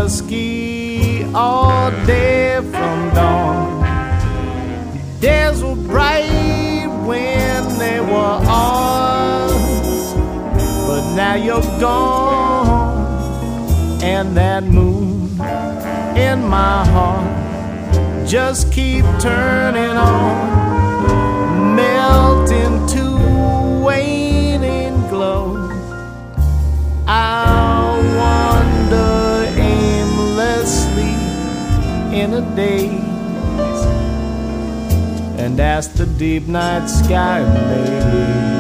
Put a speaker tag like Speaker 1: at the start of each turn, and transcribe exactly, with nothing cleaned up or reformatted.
Speaker 1: dusky all day from dawn. Days were bright when they were ours, but now you're gone, and that moon in my heart just keep turning on, melting to waning glow. I'll wander aimlessly in a daze and ask the deep night sky, maybe